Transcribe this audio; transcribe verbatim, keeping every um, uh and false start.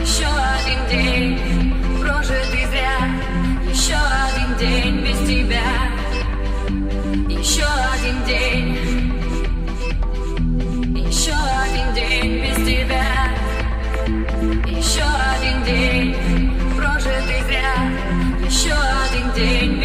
Еще один день прожитый зря, еще один день без тебя. Еще один день, еще один день без тебя. Еще один день прожитый зря, еще один день